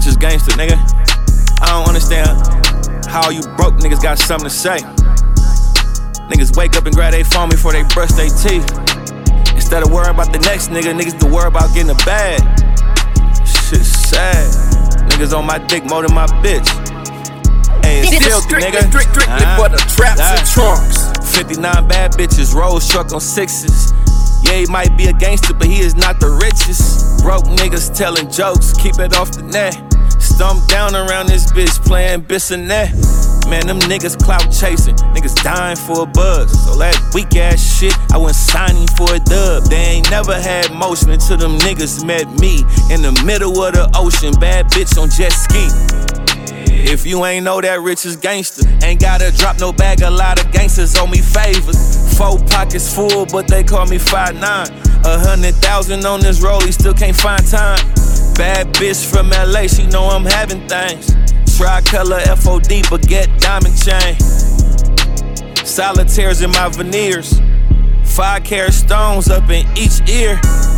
Richest gangster, nigga. I don't understand how you broke niggas got something to say. Niggas wake up and grab their phone before they brush their teeth. Instead of worrying about the next nigga, niggas do worry about getting a bag. Shit's sad. Niggas on my dick more than my bitch. Hey, it's filthy, nigga. Strictly for the traps and trunks. 59 bad bitches, Rolls truck on 6s. Yeah, he might be a gangster, but he is not the richest. Broke niggas telling jokes, keep it off the net. Stump down around this bitch playing Bissonnette. Man, them niggas clout chasing, niggas dying for a buzz. So that weak ass shit, I went signing for a dub. They ain't never had motion until them niggas met me in the middle of the ocean, bad bitch on jet ski. If you ain't know that Richest gangster, ain't gotta drop no bag, a lot of gangsters owe me favors. 4 pockets full, but they call me 5'9". 100,000 on this roll, he still can't find time. Bad bitch from LA, she know I'm having things. Tricolor FOD, baguette, diamond chain. Solitaires in my veneers. 5-carat stones up in each ear.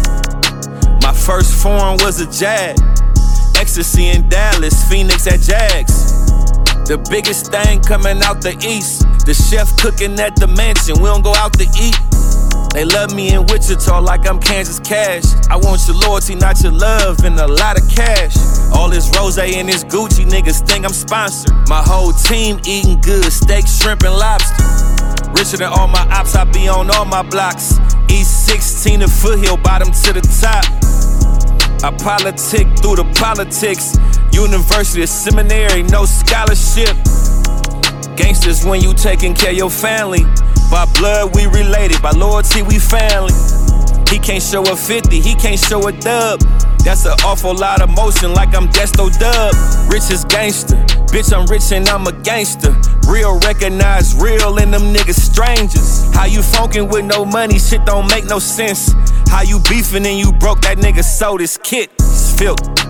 My first foreign was a Jag. Ecstasy in Dallas, Phoenix at Jags. The biggest thing coming out the east. The chef cooking at the mansion, we don't go out to eat. They love me in Wichita like I'm Kansas Cash. I want your loyalty, not your love, and a lot of cash. All this rose and this Gucci, niggas think I'm sponsored. My whole team eating good, steak, shrimp, and lobster. Richer than all my ops, I be on all my blocks. East 16 to Foothill, bottom to the top. I politic through the politics. University, seminary, no scholarship. Gangsters when you taking care of your family. By blood we related, by loyalty we family. He can't show a 50, he can't show a dub. That's an awful lot of motion like I'm Desto Dub. Richest gangster, bitch I'm rich and I'm a gangster. Real recognize real and them niggas strangers. How you funkin' with no money, shit don't make no sense. How you beefin' and you broke, that nigga sold his kit. It's filthy.